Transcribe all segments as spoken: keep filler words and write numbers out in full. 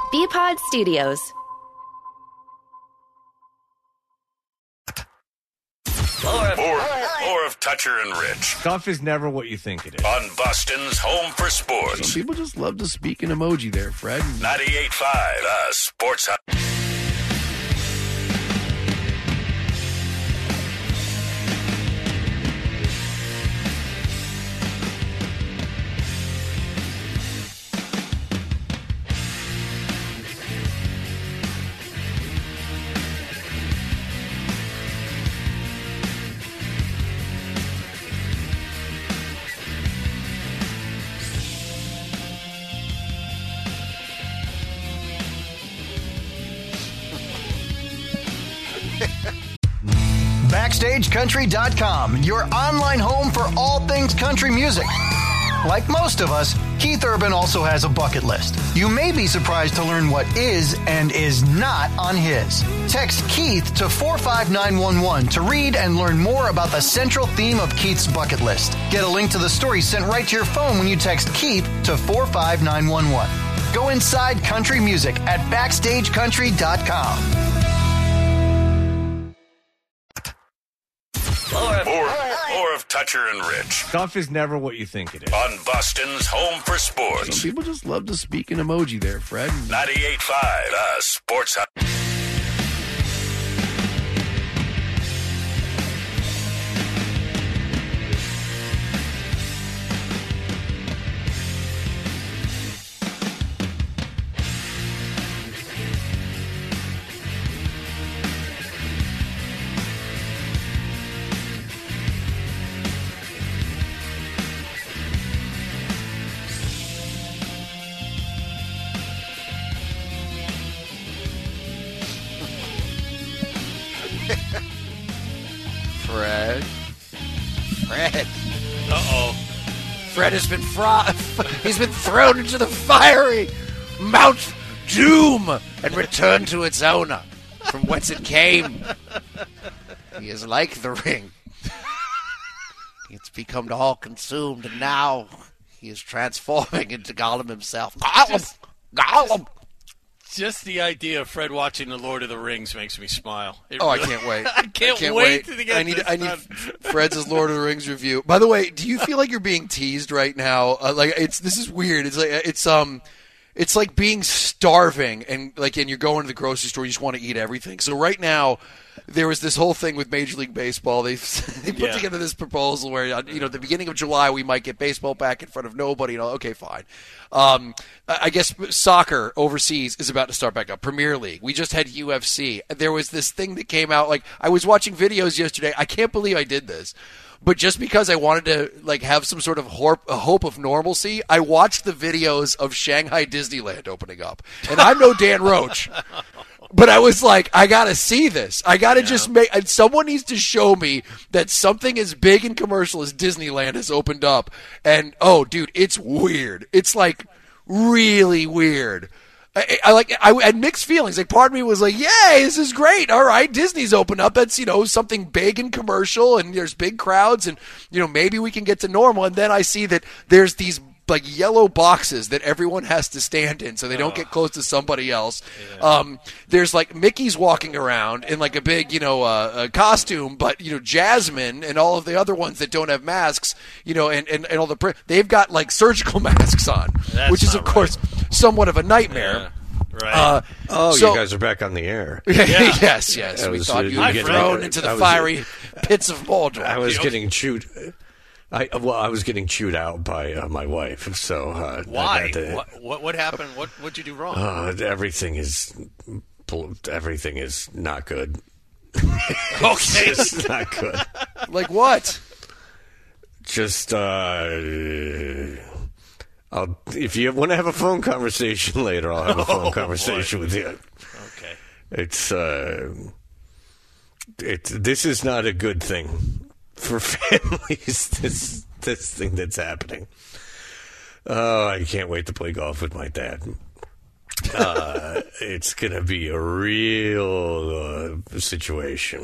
B-Pod Studios. More, more, more of Toucher and Rich. Stuff is never what you think it is. On Boston's Home for Sports. Some people just love to speak in emoji there, Fred. ninety-eight point five, uh, Sports Hub. Backstage Country dot com, your online home for all things country music. Like most of us, Keith Urban also has a bucket list. You may be surprised to learn what is and is not on his. Text Keith to four five nine one one to read and learn more about the central theme of Keith's bucket list. Get a link to the story sent right to your phone when you text Keith to four five nine one one. Go inside country music at Backstage Country dot com. More, more, more of Toucher and Rich. Stuff is never what you think it is. On Boston's Home for Sports. Some people just love to speak in emoji there, Fred. ninety-eight point five, uh, Sports Hub. Fred. Fred. Uh-oh. Fred has been fro- he's been thrown into the fiery Mount Doom and returned to its owner from whence it came. He is like the ring. It's become all consumed, and now he is transforming into Gollum himself. Gollum! Just, Gollum! Just the idea of Fred watching The Lord of the Rings makes me smile. It Oh, really, I can't wait. I can't, I can't wait, wait. to get I need this I need done. Fred's Lord of the Rings review. By the way, do you feel like you're being teased right now? Uh, like it's this is weird. It's like it's um it's like being starving and like and you're going to the grocery store, you just want to eat everything. So right now there was this whole thing with Major League Baseball. They they put Yeah. together this proposal where you know at the beginning of July we might get baseball back in front of nobody. You know, okay, fine. Um, I guess soccer overseas is about to start back up. Premier League. We just had U F C. There was this thing that came out. Like I was watching videos yesterday. I can't believe I did this. But just because I wanted to like have some sort of hope, a hope of normalcy, I watched the videos of Shanghai Disneyland opening up. And I'm no Dan Roach. But I was like, I gotta see this. I gotta yeah. just make. And someone needs to show me that something as big and commercial as Disneyland has opened up. And oh, dude, it's weird. It's like really weird. I, I like. I had mixed feelings. Like part of me was like, "Yay, this is great! All right, Disney's opened up. That's you know something big and commercial, and there's big crowds, and you know maybe we can get to normal." And then I see that there's these like yellow boxes that everyone has to stand in so they don't get close to somebody else. Yeah. Um, there's like Mickey's walking around in like a big, you know, uh, a costume, but you know, Jasmine and all of the other ones that don't have masks, you know, and, and, and all the, they've got like surgical masks on, That's which is of right. course somewhat of a nightmare. Yeah. Right. Uh, oh, so, you guys are back on the air. Yeah. yes, yes. I we was, thought uh, you were getting- thrown into the I was- fiery pits of Mordor. I was You know- getting chewed. I well, I was getting chewed out by uh, my wife. So uh, I Why? had to- What, what what happened? What what'd you do wrong? Uh, everything is everything is not good. okay. It's not good. Like what? Just uh, I'll if you want to have a phone conversation later, I'll have a phone Oh, conversation boy. with you. Okay. It's uh, it's this is not a good thing for families. This this thing that's happening. Oh, I can't wait to play golf with my dad. Uh, it's gonna be a real uh, situation.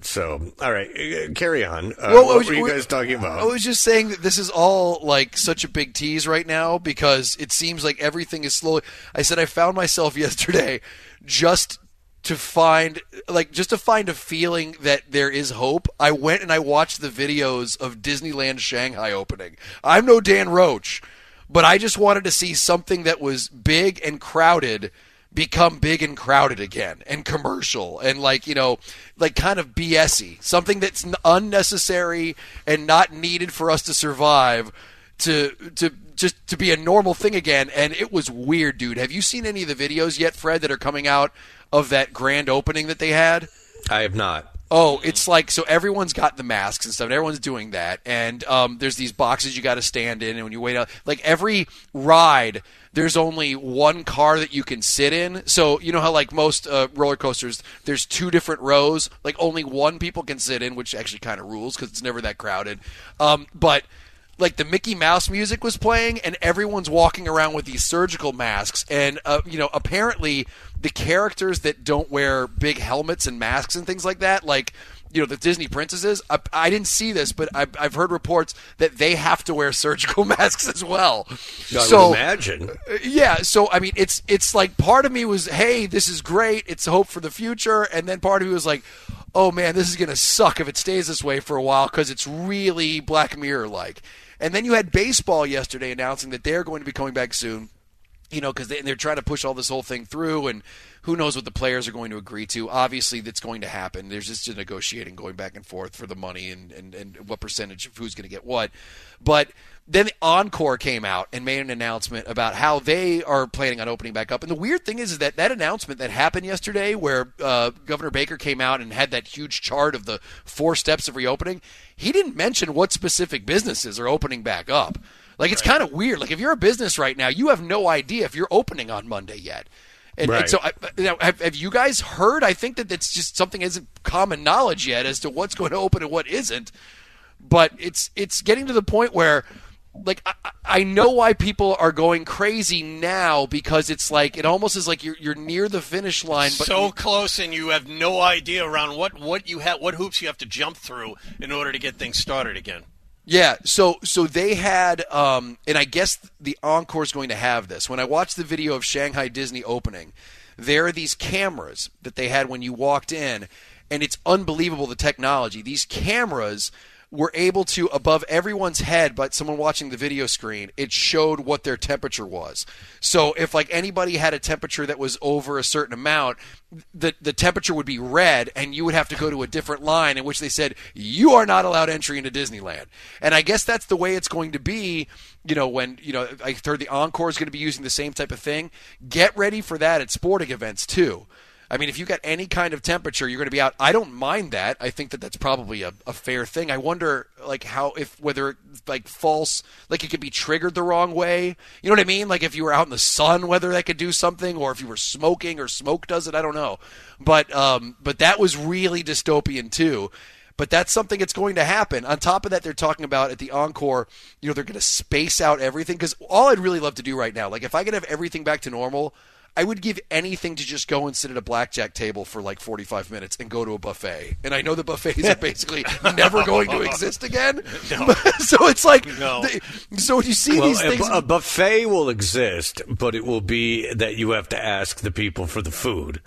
So, all right, uh, carry on. Uh, Well, what was- were you we- guys talking about? I was just saying that this is all like such a big tease right now because it seems like everything is slowly. I said I found myself yesterday just to find like just to find a feeling that there is hope. I went and I watched the videos of Disneyland Shanghai opening. I'm no Dan Roach, but I just wanted to see something that was big and crowded become big and crowded again and commercial and like, you know, like kind of B S-y. Something that's n- unnecessary and not needed for us to survive to to just to be a normal thing again. And it was weird, dude. Have you seen any of the videos yet, Fred, that are coming out of that grand opening that they had? I have not. Oh, it's like, so everyone's got the masks and stuff, and everyone's doing that, and um, there's these boxes you got to stand in, and when you wait out, like every ride, there's only one car that you can sit in. So you know how like most uh, roller coasters, there's two different rows, like only one people can sit in, which actually kind of rules because it's never that crowded. Um, but like the Mickey Mouse music was playing, and everyone's walking around with these surgical masks, and uh, you know, apparently the characters that don't wear big helmets and masks and things like that, like, you know, the Disney princesses, I, I didn't see this, but I've, I've heard reports that they have to wear surgical masks as well. I so, would imagine. yeah, so I mean, it's it's like part of me was, hey, this is great, it's hope for the future, and then part of me was like, oh man, this is gonna suck if it stays this way for a while because it's really Black Mirror-like. And then you had baseball yesterday announcing that they're going to be coming back soon. You know, because they, they're trying to push all this whole thing through, and who knows what the players are going to agree to. Obviously, that's going to happen. There's just a negotiating going back and forth for the money and, and, and what percentage of who's going to get what. But then the Encore came out and made an announcement about how they are planning on opening back up. And the weird thing is, is that that announcement that happened yesterday where uh, Governor Baker came out and had that huge chart of the four steps of reopening, he didn't mention what specific businesses are opening back up. Like, it's kind of weird. Like, if you're a business right now, you have no idea if you're opening on Monday yet. And, Right. and so, I, now, have, have you guys heard? I think that it's just something that isn't common knowledge yet as to what's going to open and what isn't. But it's it's getting to the point where, like, I, I know why people are going crazy now because it's like it almost is like you're you're near the finish line, but so you- close, and you have no idea around what what you have, what hoops you have to jump through in order to get things started again. Yeah, so so they had, um, and I guess the Encore is going to have this. When I watched the video of Shanghai Disney opening, there are these cameras that they had when you walked in, and it's unbelievable, the technology. These cameras were able to, above everyone's head, but someone watching the video screen, it showed what their temperature was. So if like anybody had a temperature that was over a certain amount, the the temperature would be red, and you would have to go to a different line in which they said, you are not allowed entry into Disneyland. And I guess that's the way it's going to be, you know, when, you know, I heard the Encore is going to be using the same type of thing. Get ready for that at sporting events too. I mean, if you got any kind of temperature, you're going to be out. I don't mind that. I think that that's probably a, a fair thing. I wonder, like, how, if, whether, like, false, like, it could be triggered the wrong way. You know what I mean? Like, if you were out in the sun, whether that could do something, or if you were smoking or smoke does it, I don't know. But, um, but that was really dystopian, too. But that's something that's going to happen. On top of that, they're talking about at the Encore, you know, they're going to space out everything. Because all I'd really love to do right now, like, if I could have everything back to normal, I would give anything to just go and sit at a blackjack table for like forty-five minutes and go to a buffet. And I know the buffets are basically never going to exist again. No. So it's like, No. they, so you see Well, these a, things. bu- a buffet will exist, but it will be that you have to ask the people for the food.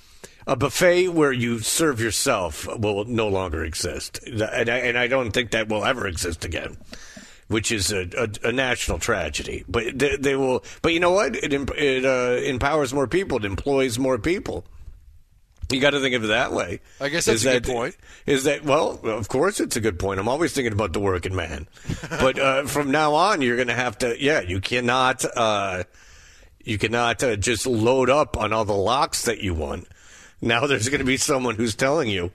A buffet where you serve yourself will no longer exist, and I, and I don't think that will ever exist again, which is a, a, a national tragedy. But they, they will. But you know what? It em- it uh, empowers more people. It employs more people. You got to think of it that way. I guess that's Is a that, good point. Is that well? Of course, it's a good point. I'm always thinking about the working man. But uh, from now on, you're going to have to. Yeah, you cannot. Uh, you cannot uh, just load up on all the locks that you want. Now there's going to be someone who's telling you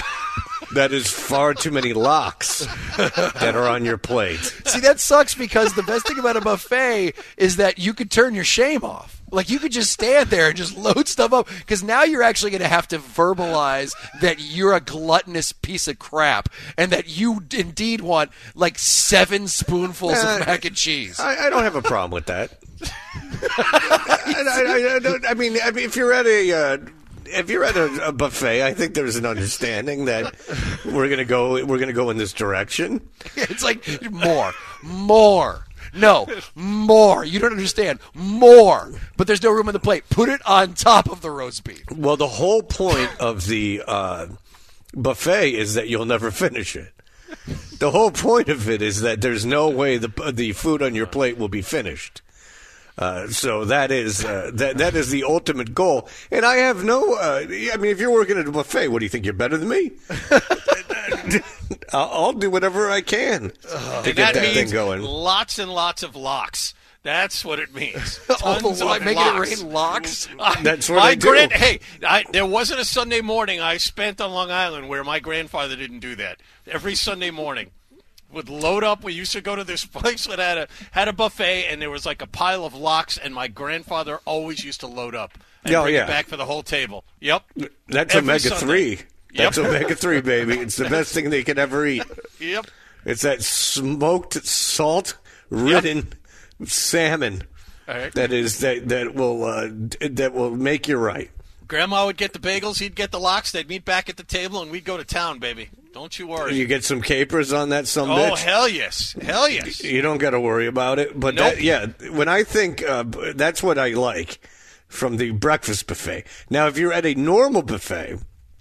that is far too many locks that are on your plate. See, that sucks because the best thing about a buffet is that you could turn your shame off. Like, you could just stand there and just load stuff up, because now you're actually going to have to verbalize that you're a gluttonous piece of crap and that you indeed want, like, seven spoonfuls Uh, of mac and cheese. I, I don't have a problem with that. I, I, I, don't, I mean, I mean, if you're at a, uh, if you're at a, a buffet, I think there's an understanding that we're gonna go. We're gonna go in this direction. It's like more, more. No, more. You don't understand. More. But there's no room on the plate. Put it on top of the roast beef. Well, the whole point of the uh, buffet is that you'll never finish it. The whole point of it is that there's no way the the food on your plate will be finished. Uh, so that is uh, that that is the ultimate goal. And I have no. Uh, I mean, if you're working at a buffet, what do you think? You're better than me? I'll, I'll do whatever I can uh, to get that, that means thing going. Lots and lots of locks. That's what it means. All Tons the of making locks. it rain locks. Uh, That's what my I do. Grand, hey, I, there wasn't a Sunday morning I spent on Long Island where my grandfather didn't do that. Every Sunday morning. Would load up. We used to go to this place that had a had a buffet, and there was like a pile of locks, and my grandfather always used to load up and Oh, bring yeah. it back for the whole table. Yep. That's Every omega Sunday. three. That's Yep. omega three, baby. It's the best thing they could ever eat. Yep. It's that smoked, salt-ridden salmon All right. that is that that will uh, that will make you right. Grandma would get the bagels, he'd get the locks, they'd meet back at the table, and we'd go to town, baby. Don't you worry. You get some capers on that some oh, bitch. hell yes. Hell yes. You don't got to worry about it. But Nope. that, yeah, when I think uh, that's what I like from the breakfast buffet. Now, if you're at a normal buffet,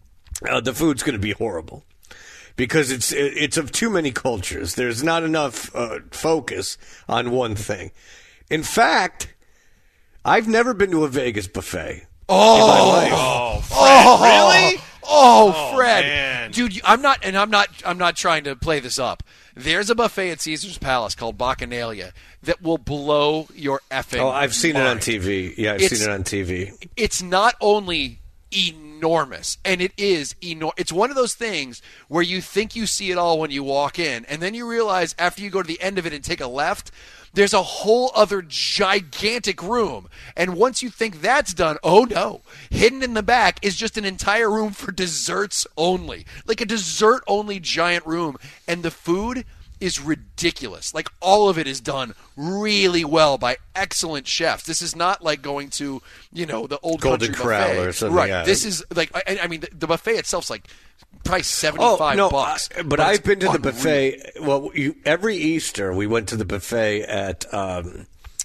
uh, the food's going to be horrible because it's it's of too many cultures. There's not enough uh, focus on one thing. In fact, I've never been to a Vegas buffet. Oh, in my life. Oh, Fred, Oh, really? Oh, Oh, Fred, man. dude, you- I'm not, and I'm not, I'm not trying to play this up. There's a buffet at Caesar's Palace called Bacchanalia that will blow your effing. Oh, I've seen it on mind. T V. Yeah, I've It's- seen it on T V. It's not only enormous, and it is enormous. It's one of those things where you think you see it all when you walk in, and then you realize after you go to the end of it and take a left, there's a whole other gigantic room. And once you think that's done, oh no. Hidden in the back is just an entire room for desserts only. Like a dessert only giant room. And the food is ridiculous. Like all of it is done really well by excellent chefs. This is not like going to, you know, the old Golden country Corral buffet. or something, Right. yeah. This is like, I, I mean, the, the buffet itself's like probably seventy-five oh, no, bucks. I- but, it's I've been to the unreal. buffet. Well, you, every Easter we went to the buffet at um,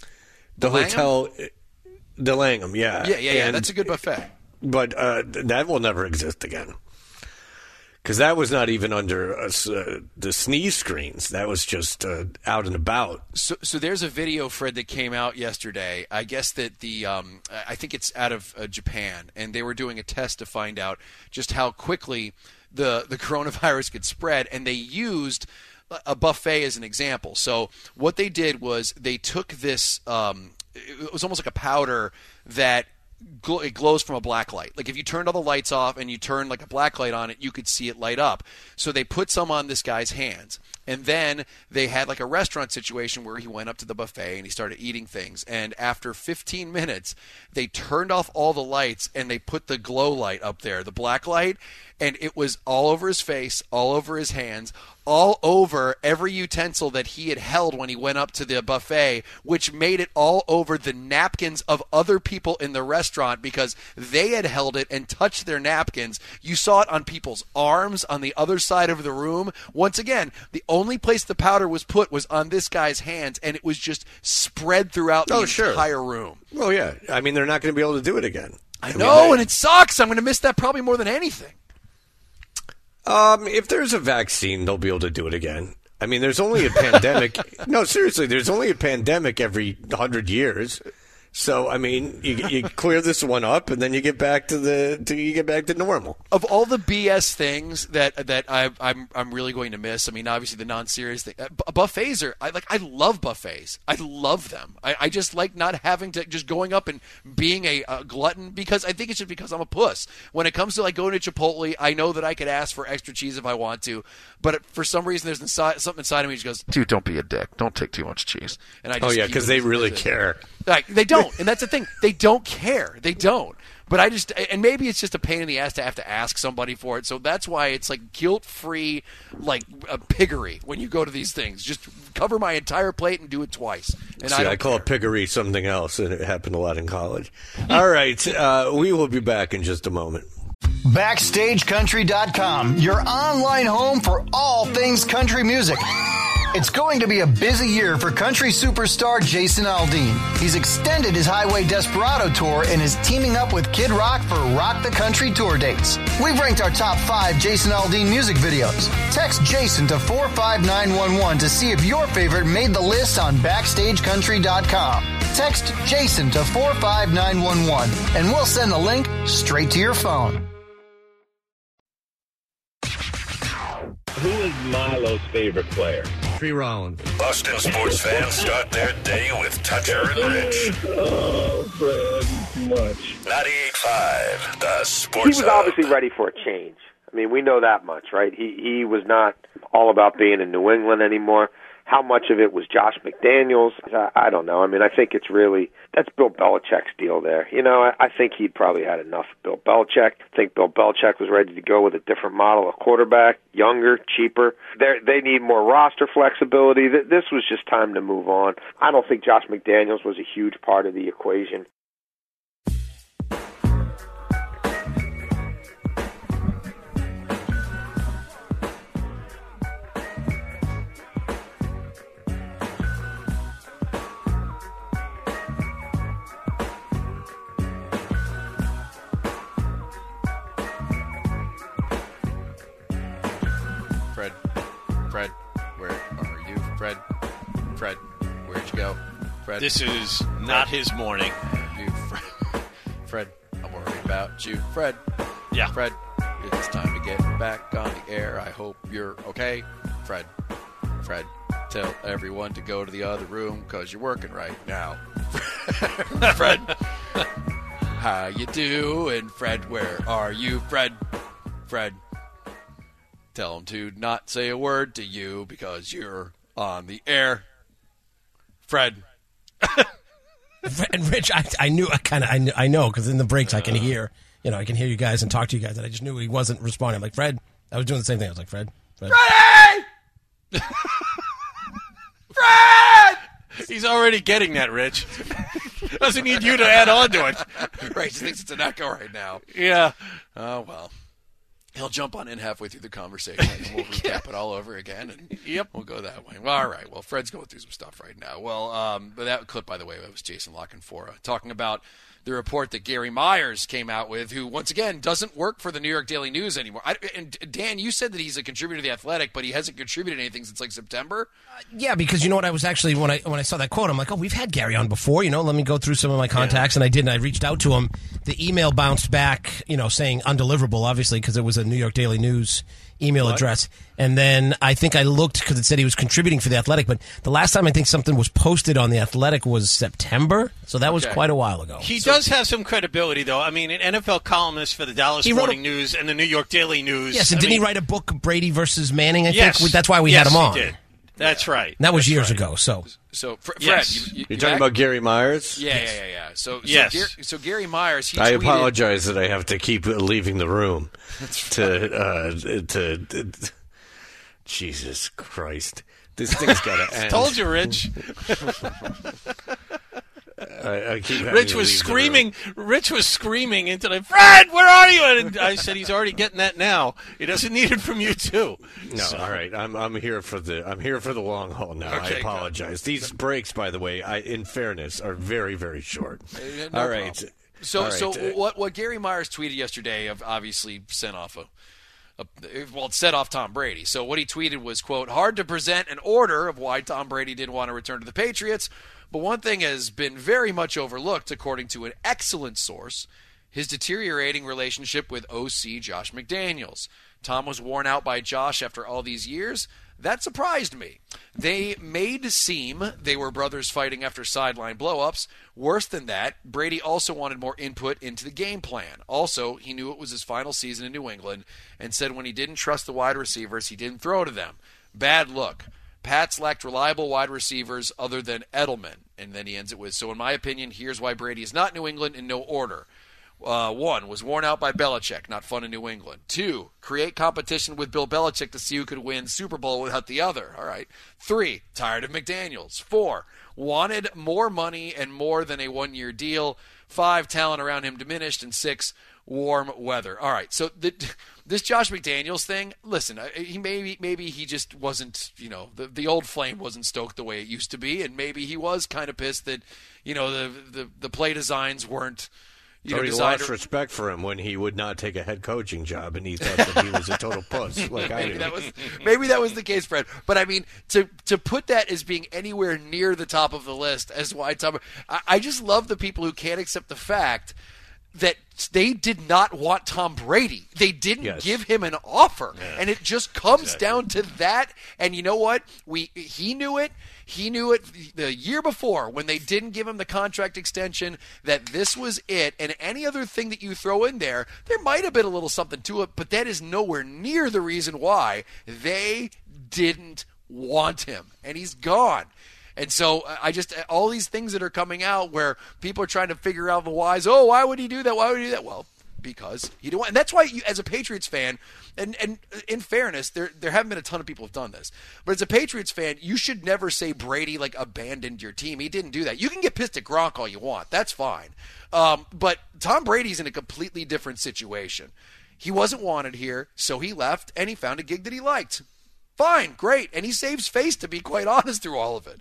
the Langham? hotel, the Langham. Yeah, Yeah, yeah, yeah. And- That's a good buffet. But uh, that will never exist again because that was not even under us, uh, the sneeze screens. That was just uh, out and about. So, so there's a video, Fred, that came out yesterday. I guess that the, um, I think it's out of uh, Japan, and they were doing a test to find out just how quickly the the coronavirus could spread, and they used a buffet as an example. So what they did was they took this, um, it was almost like a powder that gl- it glows from a black light. Like if you turned all the lights off and you turned like a black light on it, you could see it light up. So they put some on this guy's hands. And then they had like a restaurant situation where he went up to the buffet and he started eating things. And after fifteen minutes, they turned off all the lights and they put the glow light up there, the black light. And it was all over his face, all over his hands, all over every utensil that he had held when he went up to the buffet, which made it all over the napkins of other people in the restaurant because they had held it and touched their napkins. You saw it on people's arms on the other side of the room. Once again, the only place the powder was put was on this guy's hands, and it was just spread throughout the Oh, sure. entire room. Well, yeah. I mean, they're not going to be able to do it again. I mean, know, they- and it sucks. I'm going to miss that probably more than anything. Um, if there's a vaccine, they'll be able to do it again. I mean, there's only a pandemic. No, seriously, there's only a pandemic every hundred years. So, I mean, you, you clear this one up, and then you get back to the to, you get back to normal. Of all the B S things that that I, I'm I'm really going to miss, I mean, obviously the non-serious thing. Uh, bu- buffets are I like I love buffets. I love them. I, I just like not having to just going up and being a, a glutton because I think it's just because I'm a puss. When it comes to like going to Chipotle, I know that I could ask for extra cheese if I want to, but for some reason there's inside, something inside of me that just goes, dude, don't be a dick. Don't take too much cheese. And I just Oh yeah, keep because it they as- really as it- care. Like they don't, and that's the thing. They don't care. They don't. But I just, and maybe it's just a pain in the ass to have to ask somebody for it. So that's why it's like guilt-free, like a piggery when you go to these things. Just cover my entire plate and do it twice. And See, I, don't I call care. it piggery something else, and it happened a lot in college. All right, uh, we will be back in just a moment. Backstage Country dot com, your online home for all things country music. It's going to be a busy year for country superstar Jason Aldean. He's extended his Highway Desperado tour and is teaming up with Kid Rock for Rock the Country tour dates. We've ranked our top five Jason Aldean music videos. Text Jason to four five nine one one to see if your favorite made the list on Backstage Country dot com. Text Jason to four five nine one one and we'll send the link straight to your phone. Who is Milo's favorite player? Tree Rollins. Boston sports fans start their day with Toucher and Rich. Oh, Fred, too much. ninety-eight point five, the Sports He was Hub. obviously ready for a change. I mean, we know that much, right? He he was not all about being in New England anymore. How much of it was Josh McDaniels? I, I don't know. I mean, I think it's really, that's Bill Belichick's deal there. You know, I, I think he'd probably had enough of Bill Belichick. I think Bill Belichick was ready to go with a different model of quarterback, younger, cheaper. They they need more roster flexibility. This was just time to move on. I don't think Josh McDaniels was a huge part of the equation. Fred, Fred, where are you? Fred, Fred, where'd you go? Fred, This is not his morning. you, Fred, Fred, I'm worried about you. Fred, Yeah. Fred, it's time to get back on the air. I hope you're okay. Fred, Fred, tell everyone to go to the other room because you're working right now. Fred, how you doing? Fred, where are you? Fred, Fred, tell him to not say a word to you because you're on the air. Fred. And Rich, I, I knew, I kind of, I, kn- I know, because in the breaks I can hear, you know, I can hear you guys and talk to you guys, and I just knew he wasn't responding. I'm like, Fred, I was doing the same thing. I was like, Fred, Fred. Freddie! Fred! He's already getting that, Rich. Doesn't need you to add on to it. Right, he thinks it's an echo right now. Yeah. Oh, well. He'll jump on in halfway through the conversation, and we'll recap it all over again, and Yep. we'll go that way. Well, all right. Well, Fred's going through some stuff right now. Well, um, but that clip, by the way, that was Jason Lockenfora talking about the report that Gary Myers came out with, who, once again, doesn't work for the New York Daily News anymore. I, and, Dan, you said that he's a contributor to The Athletic, but he hasn't contributed anything since, like, September? Yeah, because you know what? I was actually, when I when I saw that quote, I'm like, oh, we've had Gary on before. You know, let me go through some of my contacts. And I did, and I reached out to him. The email bounced back, you know, saying undeliverable, obviously, because it was a New York Daily News email What? address. And then I think I looked because it said he was contributing for The Athletic. But the last time I think something was posted on The Athletic was September. So that was Okay. quite a while ago. He does have some credibility, though. I mean, an N F L columnist for the Dallas He wrote Morning a- News and the New York Daily News. Yes, and I didn't mean, he write a book, Brady versus Manning, I Yes. think? That's why we yes, had him on. He did. That's right. And that was That's years right. ago. So So, Fr- Fred, Yes. you, you, You're you talking back? about Gary Myers? Yeah, yeah, yeah, yeah. So, so, Yes. Gary, so Gary Myers, he I tweeted, apologize that I have to keep leaving the room to, uh, to, to, Jesus Christ. This thing's got to end. Told you, Rich. I, I keep having Rich to was leave the screaming. Rich was screaming into the Fred. Where are you? And I said he's already getting that now. He doesn't need it from you too. room. No, all right. I'm I'm here for the I'm here for the long haul now. Okay, I apologize. These breaks, by the way, I, in fairness, are very very short. Uh, no all right. problem. So, All right. so Uh, what what Gary Myers tweeted yesterday, of obviously sent off a, a, well, it set off Tom Brady. So what he tweeted was, quote, hard to present an order of why Tom Brady didn't want to return to the Patriots, but one thing has been very much overlooked, according to an excellent source, his deteriorating relationship with O C Josh McDaniels. Tom was worn out by Josh after all these years. That surprised me. They made seem they were brothers fighting after sideline blow-ups. Worse than that, Brady also wanted more input into the game plan. Also, he knew it was his final season in New England and said when he didn't trust the wide receivers, he didn't throw to them. Bad look. Pats lacked reliable wide receivers other than Edelman. And then he ends it with, so in my opinion, here's why Brady is not New England in no order. Uh, one, was worn out by Belichick, not fun in New England. Two, create competition with Bill Belichick to see who could win Super Bowl without the other. All right. Three, tired of McDaniels. Four, wanted more money and more than a one-year deal. Five, talent around him diminished. And six, warm weather. All right. So the, this Josh McDaniels thing, listen, he maybe maybe he just wasn't, you know, the, the old flame wasn't stoked the way it used to be, and maybe he was kind of pissed that, you know, the the, the play designs weren't. You or know, he lost respect for him when he would not take a head coaching job, and he thought that he was a total puss, like I maybe do. That was, maybe that was the case, Fred. But I mean, to to put that as being anywhere near the top of the list as why Tom, I, I just love the people who can't accept the fact that they did not want Tom Brady. They didn't yes. give him an offer, yeah. and it just comes exactly. down to that. And you know what? We he knew it. He knew it the year before when they didn't give him the contract extension that this was it. And any other thing that you throw in there, there might have been a little something to it, but that is nowhere near the reason why they didn't want him. And he's gone. And so I just, all these things that are coming out where people are trying to figure out the whys. Oh, why would he do that? Why would he do that? Well, because he didn't want, and that's why you, as a Patriots fan, and, and in fairness, there there haven't been a ton of people who've done this, but as a Patriots fan, you should never say Brady like abandoned your team. He didn't do that. You can get pissed at Gronk all you want. That's fine. Um, but Tom Brady's in a completely different situation. He wasn't wanted here, so he left, and he found a gig that he liked. Fine, great, and he saves face, to be quite honest, through all of it.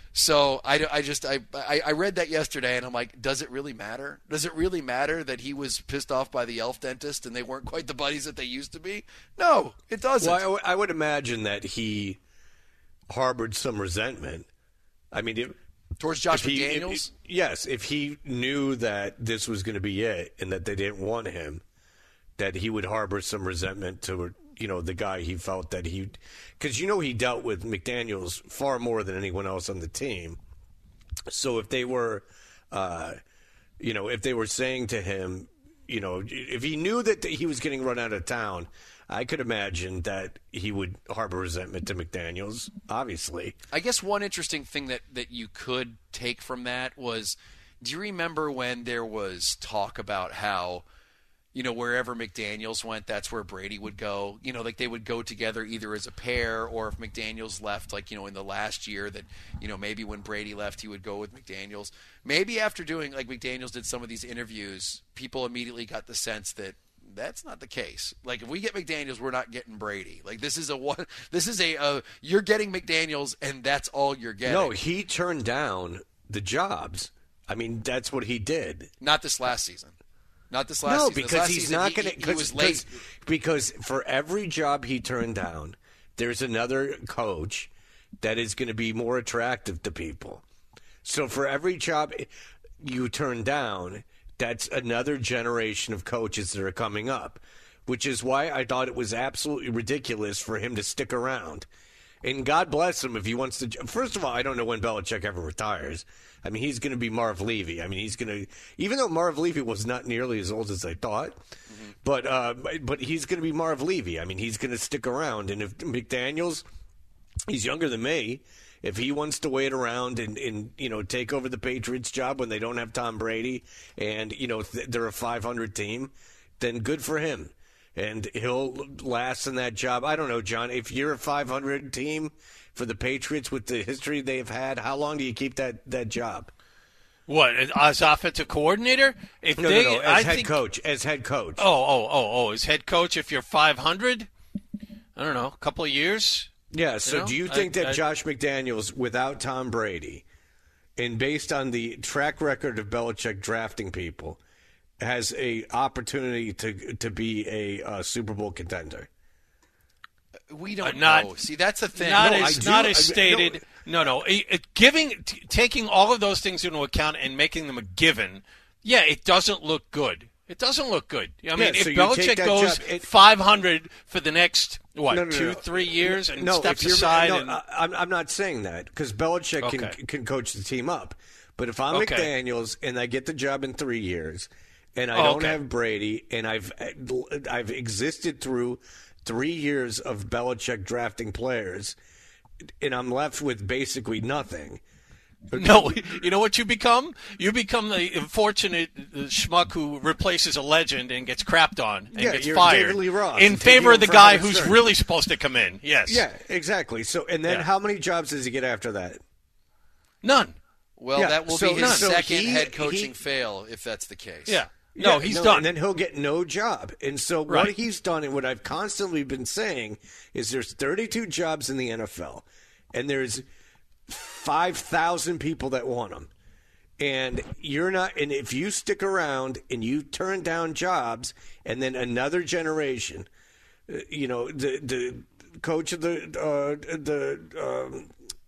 So I, I just I, I I read that yesterday, and I'm like, does it really matter? Does it really matter that he was pissed off by the elf dentist and they weren't quite the buddies that they used to be? No, it doesn't. Well, I, w- I would imagine that he harbored some resentment. I mean, if, towards Josh if he, McDaniels? If, yes, if he knew that this was going to be it and that they didn't want him, that he would harbor some resentment to, you know, the guy he felt that he, because you know he dealt with McDaniels far more than anyone else on the team. So if they were, uh, you know, if they were saying to him, you know, if he knew that he was getting run out of town, I could imagine that he would harbor resentment to McDaniels, obviously. I guess one interesting thing that, that you could take from that was, do you remember when there was talk about how, you know, wherever McDaniels went, that's where Brady would go. You know, like they would go together either as a pair, or if McDaniels left, like, you know, in the last year that, you know, maybe when Brady left, he would go with McDaniels. Maybe after doing, like McDaniels did some of these interviews, people immediately got the sense that that's not the case. Like, if we get McDaniels, we're not getting Brady. Like, this is a one, this is a, uh, you're getting McDaniels and that's all you're getting. No, he turned down the jobs. I mean, that's what he did. Not this last season. Not this last no, season. because he's season, not he, going to. He was late. Because for every job he turned down, there's another coach that is going to be more attractive to people. So for every job you turn down, that's another generation of coaches that are coming up, which is why I thought it was absolutely ridiculous for him to stick around. And God bless him if he wants to. First of all, I don't know when Belichick ever retires. I mean, he's going to be Marv Levy. I mean, he's going to, even though Marv Levy was not nearly as old as I thought, mm-hmm. but uh, but he's going to be Marv Levy. I mean, he's going to stick around. And if McDaniels, he's younger than me, if he wants to wait around and, and you know, take over the Patriots job when they don't have Tom Brady and, you know, they're a five hundred team, then good for him. And he'll last in that job. I don't know, John, if you're a five hundred team for the Patriots with the history they've had, how long do you keep that, that job? What, as offensive coordinator? If no, they, no, no, as I head think, coach. As head coach. Oh, oh, oh, oh, as head coach, if you're five hundred, I don't know, a couple of years? Yeah, so you know? do you think I, that I, Josh McDaniels, without Tom Brady, and based on the track record of Belichick drafting people, has a opportunity to to be a uh, Super Bowl contender? We don't uh, not, know. See, that's the thing. Not no, as, do, not as I, stated. No, no. no. It, it, giving, t- taking all of those things into account and making them a given, yeah, it doesn't look good. It doesn't look good. I mean, Yeah, so if you take Belichick that goes job, it- five hundred for the next, what, No, no, two, no. three years and no, steps if you're, aside? No, and, I, I'm, I'm not saying that because Belichick Okay. can can coach the team up. But if I'm Okay. McDaniels and I get the job in three years, and I Oh, don't okay. have Brady, and I've I've existed through three years of Belichick drafting players, and I'm left with basically nothing, No, you know what you become? You become the unfortunate schmuck who replaces a legend and gets crapped on and Yeah, gets you're fired David Lee Roth in and favor taking of the him for guy Howard who's Stern. really supposed to come in. Yes. Yeah, exactly. So, and then Yeah. how many jobs does he get after that? None. Well, Yeah, that will so- be his so second he- head coaching he- fail if that's the case. Yeah. No, Yeah, he's done. And then he'll get no job. And so what Right. he's done and what I've constantly been saying is there's thirty-two jobs in the N F L, and there's five thousand people that want them. And you're not, and if you stick around and you turn down jobs, and then another generation, uh, you know, the the coach of the uh, the um,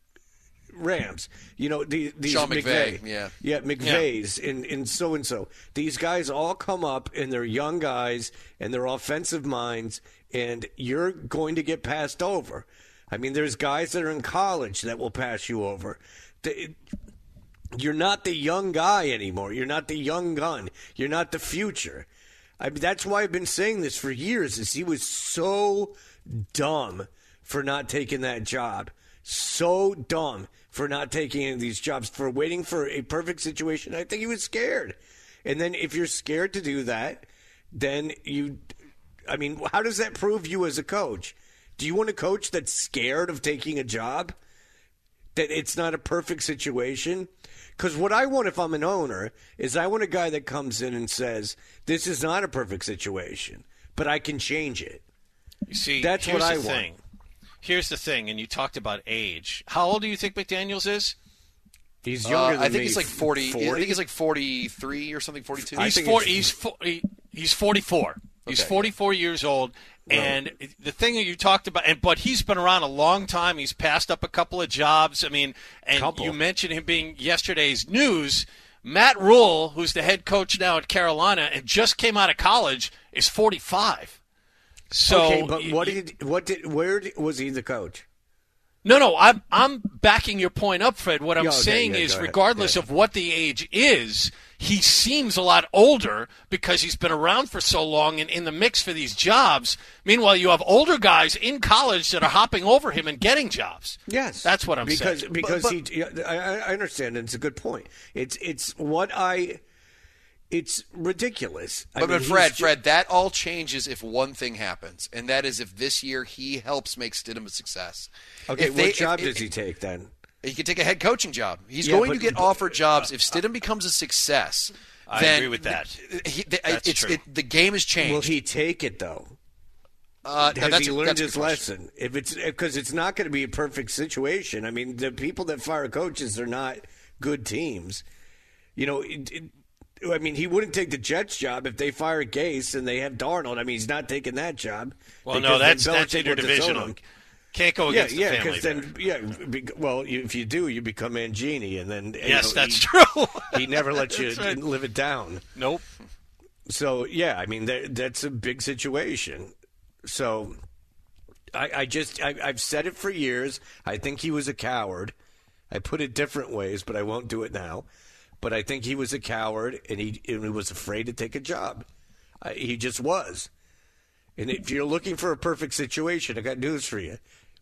Rams, you know, the, these Sean McVay, McVay, yeah. yeah, McVays, and and so and so. These guys all come up, and they're young guys, and they're offensive minds, and you're going to get passed over. I mean, there's guys that are in college that will pass you over. The, You're not the young guy anymore. You're not the young gun. You're not the future. I mean, that's why I've been saying this for years. Is he was so dumb for not taking that job, so dumb for not taking any of these jobs, for waiting for a perfect situation. I think he was scared. And then if you're scared to do that, then you, I mean, how does that prove you as a coach? Do you want a coach that's scared of taking a job? That it's not a perfect situation? Because what I want if I'm an owner is I want a guy that comes in and says, this is not a perfect situation, but I can change it. You see, That's here's what I the want. thing. Here's the thing, and you talked about age. How old do you think McDaniels is? He's Uh, younger than I think me. he's like forty. I forty? think he's like forty-three or something. Forty-two. He's think four, it's- he's fo- he, he's forty-four. He's Okay. forty-four years old, and the thing that you talked about, and but he's been around a long time. He's passed up a couple of jobs. I mean, and Couple. you mentioned him being yesterday's news. Matt Rule, who's the head coach now at Carolina and just came out of college, is forty-five. So, okay, but what did what did where did, was he the coach? No, no, I'm I'm backing your point up, Fred. What I'm Yeah, okay, saying yeah, is, go ahead. regardless Yeah. of what the age is, he seems a lot older because he's been around for so long and in the mix for these jobs. Meanwhile, you have older guys in college that are hopping over him and getting jobs. Yes, That's what I'm because, saying. Because But- he, yeah, I, I understand. And it's a good point. It's it's what I. It's ridiculous. I But, mean, but Fred, he's- Fred, that all changes if one thing happens, and that is if this year he helps make Stidham a success. Okay, If what they- job if- does he take then? He could take a head coaching job. He's Yeah, going but- to get but- offered jobs if Stidham becomes a success. I then agree with that. He, the, That's it's, true. It, the game has changed. Will he take it though? uh, Has that's he a- learned that's a his good question. lesson? If it's because it's not going to be a perfect situation. I mean, the people that fire coaches are not good teams. You know, it, it, I mean, he wouldn't take the Jets job if they fire Gase and they have Darnold. I mean, he's not taking that job. well, because no, then that's that's Belichick would disown interdivisional. him. Can't go Yeah, against yeah, the family because there. then, yeah, be- well, you, if you do, you become Mangini, and then you Yes, know, that's he, true. he never lets you That's right. live it down. Nope. So yeah, I mean that, that's a big situation. So I, I just I, I've said it for years. I think he was a coward. I put it different ways, but I won't do it now. But I think he was a coward, and he, and he was afraid to take a job. I, he just was. And if you're looking for a perfect situation, I got news for you.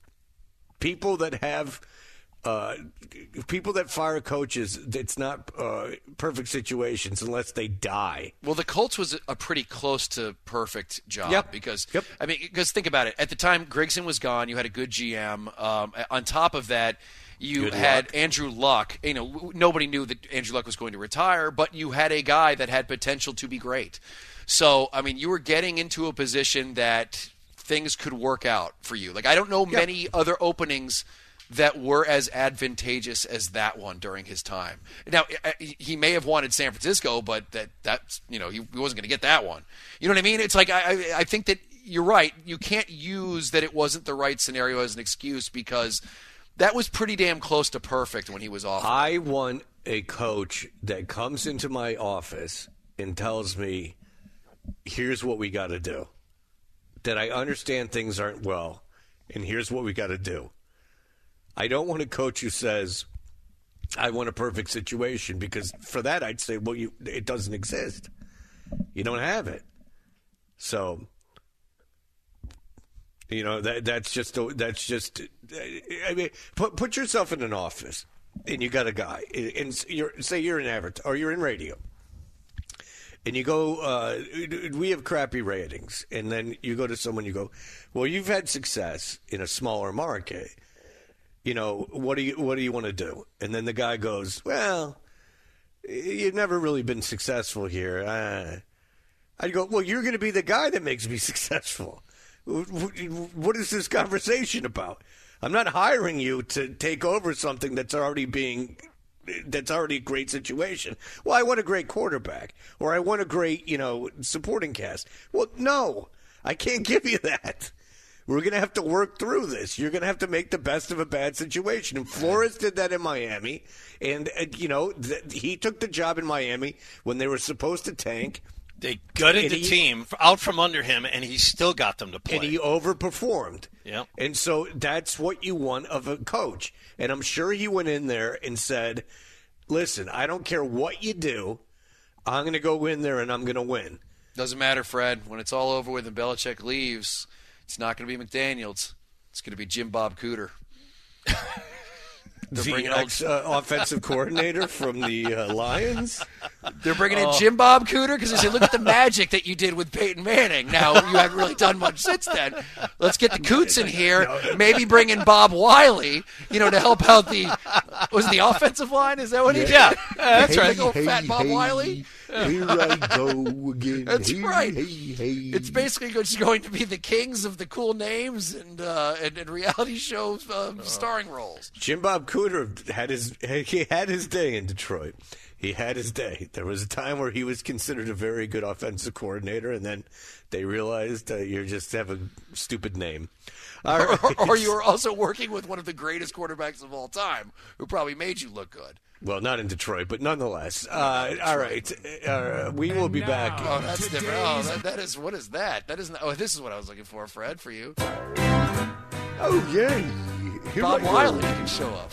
People that have uh, people that fire coaches, it's not uh, perfect situations unless they die. Well, the Colts was a pretty close to perfect job Yep. because Yep. I mean, because think about it. At the time, Grigson was gone. You had a good G M. Um, on top of that, you Good had luck. Andrew Luck. You know, w- nobody knew that Andrew Luck was going to retire, but you had a guy that had potential to be great. So, I mean, you were getting into a position that things could work out for you. Like, I don't know many other openings that were as advantageous as that one during his time. Now, I- he may have wanted San Francisco, but that that's you know he wasn't going to get that one. You know what I mean? It's like I I- I think that you're right. You can't use that it wasn't the right scenario as an excuse because that was pretty damn close to perfect when he was off. I want a coach that comes into my office and tells me, here's what we got to do. That I understand things aren't well, and here's what we got to do. I don't want a coach who says, I want a perfect situation, because for that I'd say, well, you, it doesn't exist. You don't have it. So, you know, that that's just, that's just, I mean, put, put yourself in an office. and you got a guy, and you're say you're in advert or you're in radio, and you go, uh, we have crappy ratings, and then you go to someone, you go, well, you've had success in a smaller market. You know, what do you what do you want to do? And then the guy goes, well, you've never really been successful here. Uh, I'd go, well, you're going to be the guy that makes me successful. What is this conversation about? I'm not hiring you to take over something that's already being, that's already a great situation. Well, I want a great quarterback, or I want a great, you know, supporting cast. Well, no, I can't give you that. We're going to have to work through this. You're going to have to make the best of a bad situation. And Flores did that in Miami. And, uh, you know, th- he took the job in Miami when they were supposed to tank. They gutted And the he- team out from under him, and he still got them to play. And he overperformed. Yep. And so that's what you want of a coach. And I'm sure he went in there and said, listen, I don't care what you do. I'm going to go in there and I'm going to win. Doesn't matter, Fred. When it's all over with and Belichick leaves, it's not going to be McDaniels. It's going to be Jim Bob Cooter. They're The bringing old- ex, uh, offensive coordinator from the uh, Lions. They're bringing in Jim Bob Cooter because they say, look at the magic that you did with Peyton Manning. Now, you haven't really done much since then. Let's get the Coots in here. Maybe bring in Bob Wiley, you know, to help out the, was it the offensive line? Is that what he did? Yeah, that's right. Big old fat Bob Wiley. Here I go again. That's Hey, right. hey, hey. It's basically just going to be the kings of the cool names and uh, and, and reality show uh, starring roles. Jim Bob Cooter had his he had his day in Detroit. He had his day. There was a time where he was considered a very good offensive coordinator, and then they realized uh, you just have a stupid name. All Or, right. or you were also working with one of the greatest quarterbacks of all time, who probably made you look good. Well, not in Detroit, but nonetheless. Uh, all right, uh, we will be back. Oh, that's different. Oh, that, that is what is that? That isn't. Oh, this is what I was looking for, Fred, for you. Oh yeah, here Bob I go. Wiley can show up.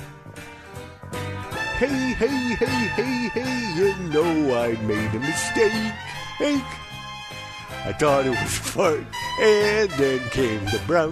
Hey, hey, hey, hey, hey, you know I made a mistake. Hey, I thought it was fun, and then came the brown.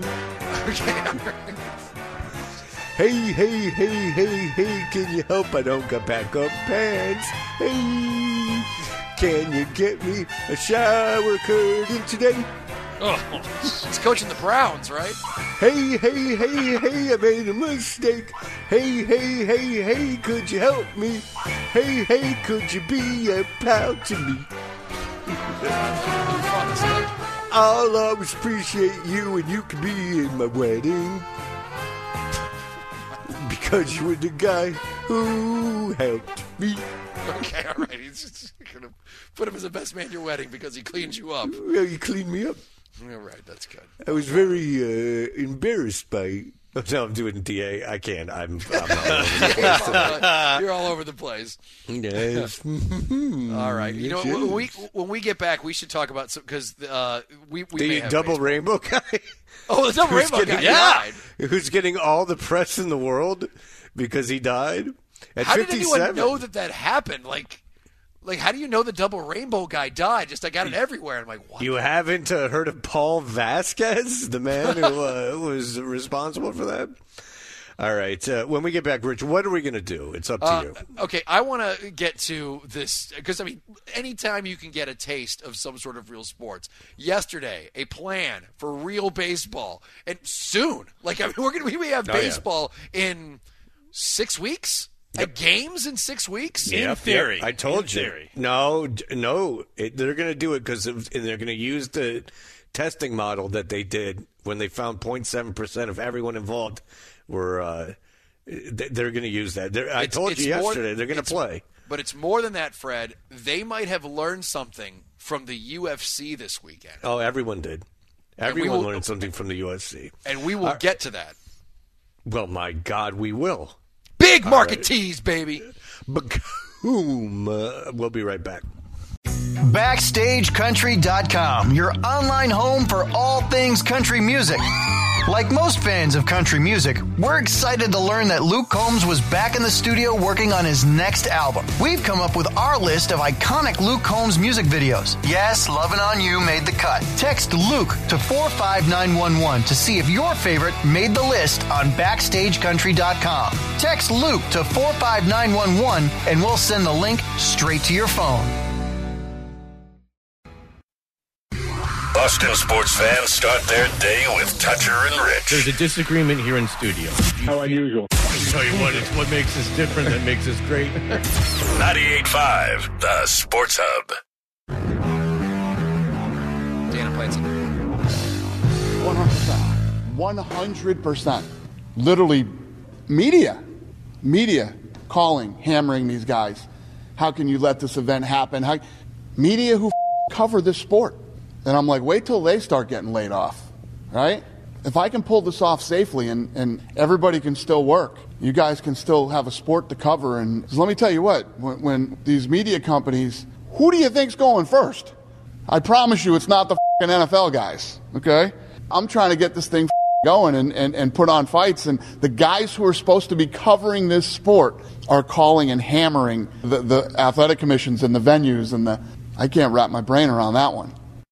Hey, hey, hey, hey, hey, can you help? I don't got backup pants. Hey, can you get me a shower curtain today? He's coaching the Browns, right? Hey, hey, hey, hey, I made a mistake. Hey, hey, hey, hey, could you help me? Hey, hey, could you be a pal to me? I'll always appreciate you, and you can be in my wedding. Because you were the guy who helped me. Okay, all right. He's just gonna put him as the best man at your wedding because he cleaned you up. Well, you cleaned me up. All right, that's good. I was very uh, embarrassed by. Oh, no, I'm doing D A. I can't. I'm. I'm all over the place tonight. You're all over the place. Yes. All right. You know, Yes, when we yes. when we get back, we should talk about some because uh, we we may The have double baseball. rainbow guy. Oh, the double Who's rainbow getting- guy died. Who's getting all the press in the world because he died at How did fifty-seven? anyone know that that happened? Like, like how do you know the double rainbow guy died? Just I got it everywhere. I'm like, what? You haven't uh, heard of Paul Vasquez, the man who uh, was responsible for that? All right. Uh, when we get back, Rich, what are we going to do? It's up to Uh, you. okay, I want to get to this because I mean, anytime you can get a taste of some sort of real sports. Yesterday, a plan for real baseball, and soon, like I mean, we're gonna we may have Oh, yeah. baseball in six weeks. Yep. Uh, games in six weeks. In Yep, theory. yep. I told In you. theory. No, d- no. It, they're going to do it because they're going to use the testing model that they did when they found zero point seven percent of everyone involved were. Uh, th- they're going to use that. They're, I It's- told it's you more- yesterday. They're going to it's- play. But it's more than that, Fred. They might have learned something from the U F C this weekend, Oh, everyone did. we Everyone will- learned something from the U F C. and we will Uh, get to that. Well, my God, we will. Big market right. tease, baby. Boom. Uh, we'll be right back. Backstage Country dot com, your online home for all things country music. Like most fans of country music, we're excited to learn that Luke Combs was back in the studio working on his next album. We've come up with our list of iconic Luke Combs music videos. Yes, Lovin' On You made the cut. Text Luke to four five nine one one to see if your favorite made the list on backstage country dot com. Text Luke to four five nine one one and we'll send the link straight to your phone. Boston sports fans start their day with Toucher and Rich. There's a disagreement here in studio. How unusual. I tell you what, it's what makes us different that makes us great. ninety-eight point five, the Sports Hub. Dana Plancy. one hundred percent. one hundred percent. Literally, media. Media calling, hammering these guys. How can you let this event happen? How, media who f- cover this sport. And I'm like, wait till they start getting laid off, right? If I can pull this off safely and, and everybody can still work, you guys can still have a sport to cover. And so let me tell you what, when, when these media companies, who do you think's going first? I promise you it's not the f***ing N F L guys, okay? I'm trying to get this thing f***ing going and, and, and put on fights. And the guys who are supposed to be covering this sport are calling and hammering the, the athletic commissions and the venues. And the I can't wrap my brain around that one.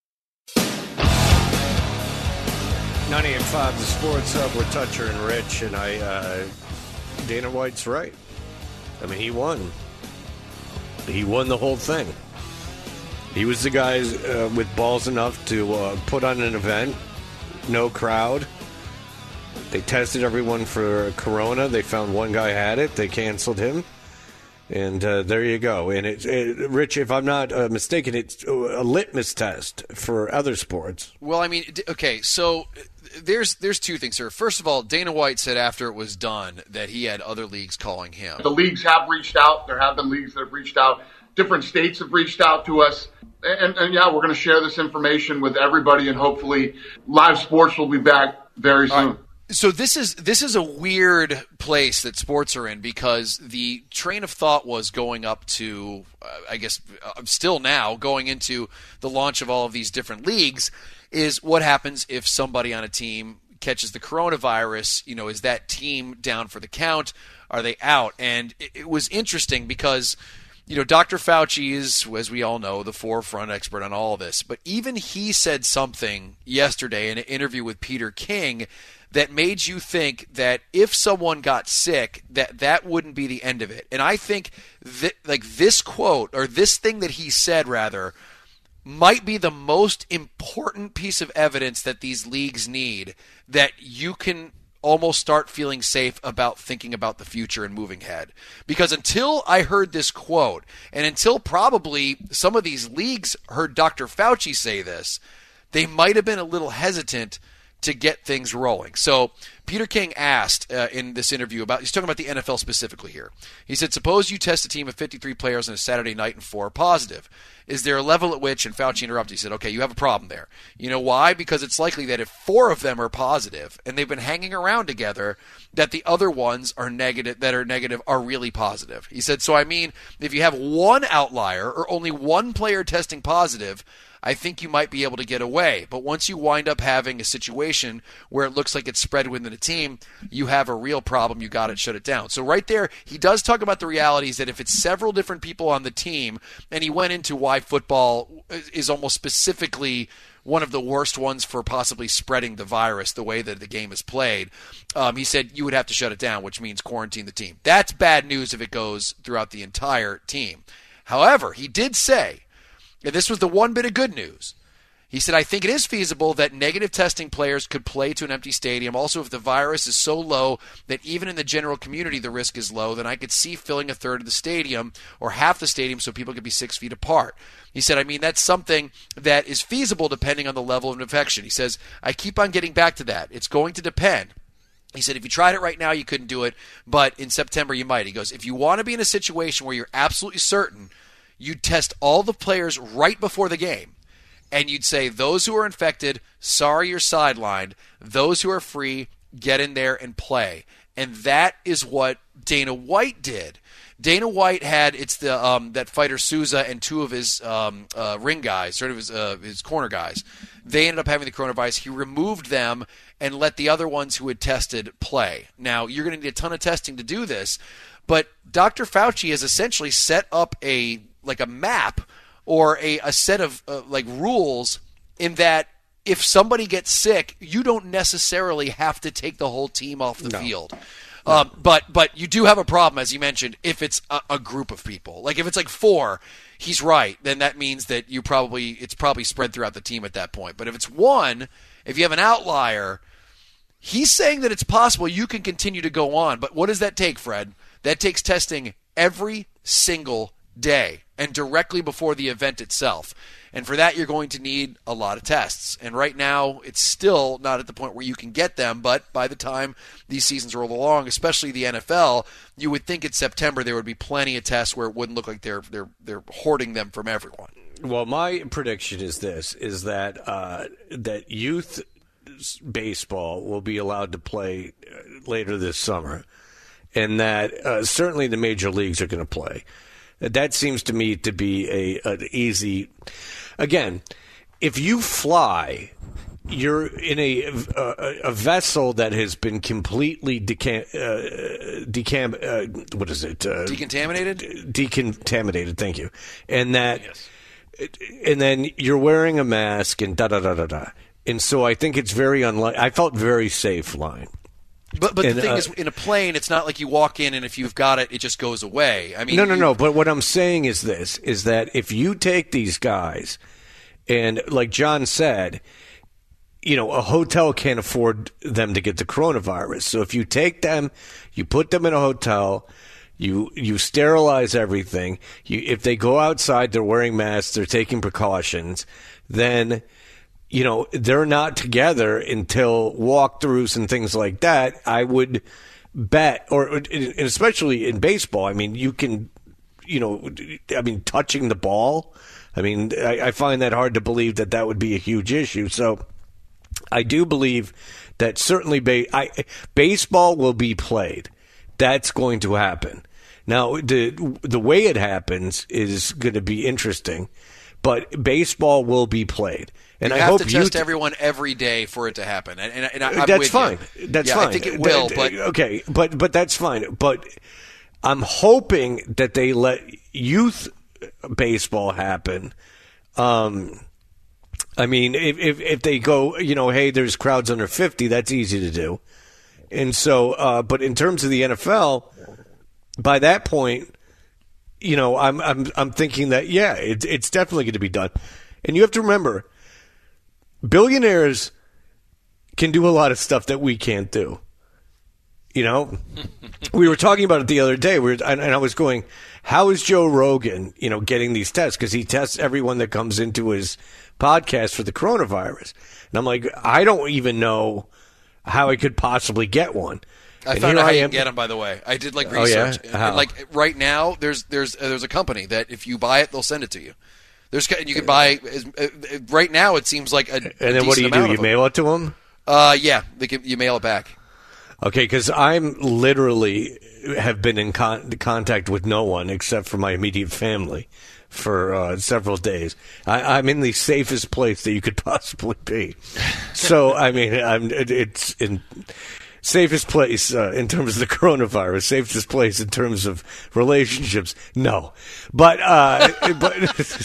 ninety-eight point five, the Sports Hub with Toucher and Rich, and I, uh, Dana White's right. I mean, he won. He won the whole thing. He was the guy uh, with balls enough to uh, put on an event, no crowd. They tested everyone for corona. They found one guy had it. They canceled him. And uh, there you go. And it, it, Rich, if I'm not uh, mistaken, it's a litmus test for other sports. Well, I mean, okay, so there's there's two things here. First of all, Dana White said after it was done that he had other leagues calling him. The leagues have reached out. There have been leagues that have reached out. Different states have reached out to us. And, and yeah, we're going to share this information with everybody, and hopefully live sports will be back very soon. Right. So this is this is a weird place that sports are in, because the train of thought was going up to, uh, I guess, uh, still now going into the launch of all of these different leagues, is what happens if somebody on a team catches the coronavirus. You know, is that team down for the count? Are they out? And it, it was interesting because, you know, Doctor Fauci is, as we all know, the forefront expert on all of this. But even he said something yesterday in an interview with Peter King that made you think that if someone got sick, that that wouldn't be the end of it. And I think that, like, this quote, or this thing that he said, rather, might be the most important piece of evidence that these leagues need, that you can almost start feeling safe about thinking about the future and moving ahead. Because until I heard this quote, and until probably some of these leagues heard Doctor Fauci say this, they might have been a little hesitant to get things rolling. So Peter King asked uh, in this interview about, he's talking about the N F L specifically here. He said, suppose you test a team of fifty-three players on a Saturday night and four are positive. Is there a level at which, and Fauci interrupted, he said, okay, you have a problem there. You know why? Because it's likely that if four of them are positive and they've been hanging around together, that the other ones are negative, that are negative are really positive. He said, so I mean, if you have one outlier or only one player testing positive, I think you might be able to get away. But once you wind up having a situation where it looks like it's spread within a team, you have a real problem. You got to shut it down. So right there, he does talk about the realities that if it's several different people on the team, and he went into why football is almost specifically one of the worst ones for possibly spreading the virus the way that the game is played. Um, he said you would have to shut it down, which means quarantine the team. That's bad news if it goes throughout the entire team. However, he did say, and this was the one bit of good news. He said, I think it is feasible that negative testing players could play to an empty stadium. Also, if the virus is so low that even in the general community the risk is low, then I could see filling a third of the stadium or half the stadium so people could be six feet apart. He said, I mean, that's something that is feasible depending on the level of infection. He says, I keep on getting back to that. It's going to depend. He said, if you tried it right now, you couldn't do it, but in September you might. He goes, if you want to be in a situation where you're absolutely certain, you'd test all the players right before the game, and you'd say, those who are infected, sorry, you're sidelined. Those who are free, get in there and play. And that is what Dana White did. Dana White had it's the um, that fighter Souza and two of his um, uh, ring guys, sort of his uh, his corner guys. They ended up having the coronavirus. He removed them and let the other ones who had tested play. Now you're going to need a ton of testing to do this, but Doctor Fauci has essentially set up a like a map or a, a set of uh, like rules in that if somebody gets sick, you don't necessarily have to take the whole team off the No. field. Um, but but you do have a problem, as you mentioned, if it's a, a group of people. Like if it's like four, he's right. Then that means that you probably it's probably spread throughout the team at that point. But if it's one, if you have an outlier, he's saying that it's possible you can continue to go on. But what does that take, Fred? That takes testing every single day and directly before the event itself. And for that, you're going to need a lot of tests. And right now, it's still not at the point where you can get them. But by the time these seasons roll along, especially the N F L, you would think in September there would be plenty of tests where it wouldn't look like they're they're they're hoarding them from everyone. Well, my prediction is this: is that uh, that youth baseball will be allowed to play later this summer, and that uh, certainly the major leagues are going to play. That seems to me to be a an easy. Again, if you fly, you're in a a, a vessel that has been completely decam, uh, decam uh, what is it? Uh, Decontaminated? Decontaminated, thank you. And that yes. And then you're wearing a mask and da da da da da. And so I think it's very unlikely. I felt very safe flying. But but and, the thing uh, is, in a plane, it's not like you walk in and if you've got it, it just goes away. I mean, no, no, you, no. But what I'm saying is this: is that if you take these guys, and like John said, you know, a hotel can't afford them to get the coronavirus. So if you take them, you put them in a hotel, you you sterilize everything. You, if they go outside, they're wearing masks, they're taking precautions. Then, you know, they're not together until walkthroughs and things like that. I would bet, or and especially in baseball, I mean, you can, you know, I mean, touching the ball. I mean, I, I find that hard to believe that that would be a huge issue. So I do believe that certainly ba- I, baseball will be played. That's going to happen. Now, the the way it happens is going to be interesting, but baseball will be played. And you I have hope to you test t- everyone every day for it to happen. And, and, and I, I'm that's with fine. You. That's yeah, fine. I think it will. Uh, But okay, but but that's fine. But I'm hoping that they let youth baseball happen. Um, I mean, if, if if they go, you know, hey, there's crowds under fifty, that's easy to do. And so, uh, but in terms of the N F L, by that point, you know, I'm I'm I'm thinking that yeah, it's it's definitely going to be done. And you have to remember, billionaires can do a lot of stuff that we can't do. You know, we were talking about it the other day. We were, and, and I was going, how is Joe Rogan, you know, getting these tests? Because he tests everyone that comes into his podcast for the coronavirus. And I'm like, I don't even know how I could possibly get one. I and found out how I you am, can get them, by the way. I did like Oh, yeah? research. How? And, like right now, there's there's uh, there's a company that if you buy it, they'll send it to you. There's you can buy uh, right now. It seems like a and then what do you do? You mail it to them? Uh, yeah, they can, you mail it back. Okay, because I'm literally have been in con- contact with no one except for my immediate family for uh, several days. I, I'm in the safest place that you could possibly be. So, I mean, I'm, it, it's in safest place uh, in terms of the coronavirus, safest place in terms of relationships. No, but uh, but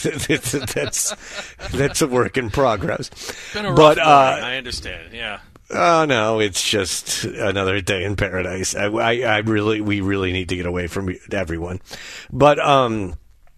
that's that's a work in progress. It's been a rough but morning, uh, I understand. Yeah. Oh no, it's just another day in paradise. I, I, I really, we really need to get away from everyone. But um,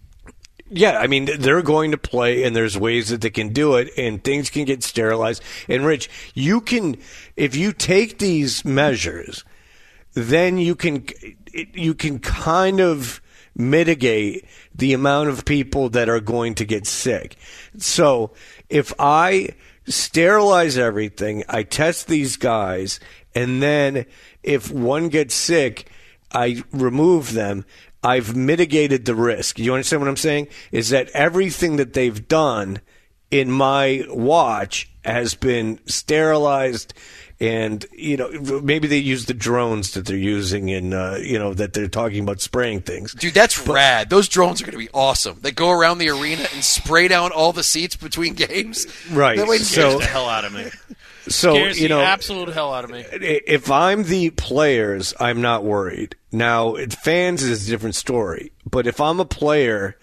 yeah, I mean, they're going to play, and there's ways that they can do it, and things can get sterilized. And Rich, you can, if you take these measures, then you can, you can kind of mitigate the amount of people that are going to get sick. So if I sterilize everything, I test these guys, and then if one gets sick, I remove them. I've mitigated the risk. You understand what I'm saying? Is that everything that they've done in my watch has been sterilized And, you know, maybe they use the drones that they're using and, uh, you know, that they're talking about spraying things. Dude, that's but, rad. Those drones are going to be awesome. They go around the arena and spray down all the seats between games. Right. That way it scares so, the hell out of me. So, scares you know, the absolute hell out of me. If I'm the players, I'm not worried. Now, fans is a different story. But if I'm a player,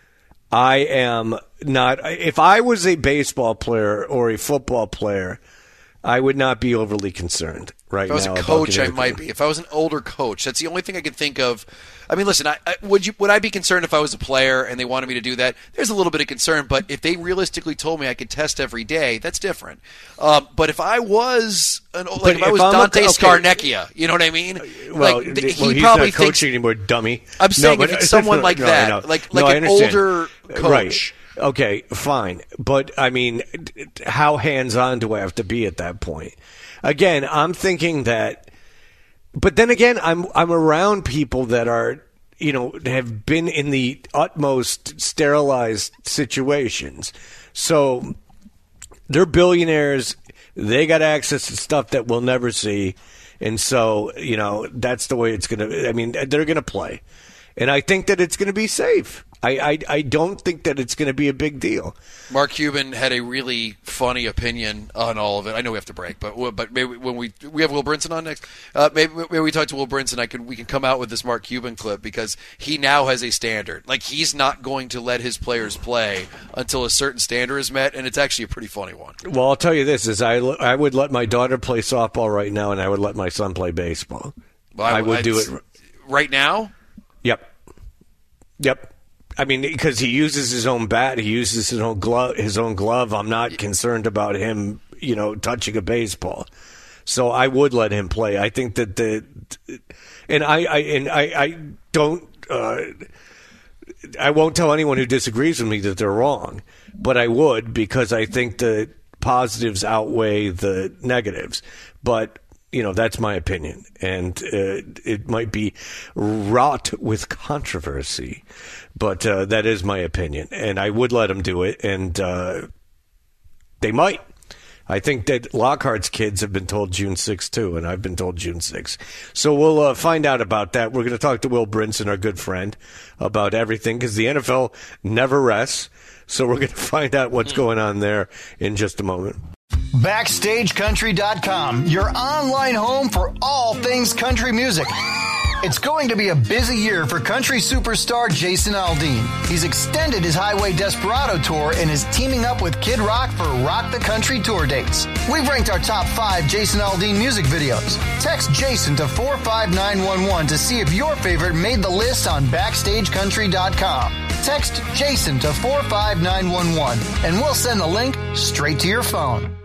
I am not. If I was a baseball player or a football player, I would not be overly concerned right now. If I was a coach, I might be. If I was an older coach, that's the only thing I could think of. I mean, listen, I, I, would you would I be concerned if I was a player and they wanted me to do that? There's a little bit of concern, but if they realistically told me I could test every day, that's different. Um, but if I was an like but if I was if Dante a, okay. Scarnecchia, you know what I mean? Well, like, th- he well, he's probably not coaching thinks, anymore, dummy. I'm saying no, if it's someone like no, that, like like no, an older coach. Right. Okay, fine. But, I mean, how hands-on do I have to be at that point? Again, I'm thinking that – but then again, I'm I'm around people that are, you know, have been in the utmost sterilized situations. So they're billionaires. They got access to stuff that we'll never see. And so, you know, that's the way it's going to – I mean, they're going to play. And I think that it's going to be safe. I, I, I don't think that it's going to be a big deal. Mark Cuban had a really funny opinion on all of it. I know we have to break, but but maybe when we we have Will Brinson on next, uh, maybe, maybe we talk to Will Brinson. I can we can come out with this Mark Cuban clip because he now has a standard. Like he's not going to let his players play until a certain standard is met, and it's actually a pretty funny one. Well, I'll tell you this: is I I would let my daughter play softball right now, and I would let my son play baseball. Well, I, I would I'd, do it right now. Yep. Yep. I mean, because he uses his own bat, he uses his own glove. His own glove. I'm not concerned about him, you know, touching a baseball. So I would let him play. I think that the, and I, I and I, I don't. Uh, I won't tell anyone who disagrees with me that they're wrong, but I would because I think the positives outweigh the negatives. But you know, that's my opinion, and uh, it might be wrought with controversy, but uh, that is my opinion, and I would let them do it, and uh, they might. I think that Lockhart's kids have been told June sixth, too, and I've been told June sixth. So we'll uh, find out about that. We're going to talk to Will Brinson, our good friend, about everything, because the N F L never rests, so we're going to find out what's going on there in just a moment. Backstage Country dot com, your online home for all things country music. It's going to be a busy year for country superstar Jason Aldean. He's extended his Highway Desperado tour and is teaming up with Kid Rock for Rock the Country tour dates. We've ranked our top five Jason Aldean music videos. Text Jason to four five nine one one to see if your favorite made the list on Backstage Country dot com. Text Jason to four five nine one one and we'll send the link straight to your phone.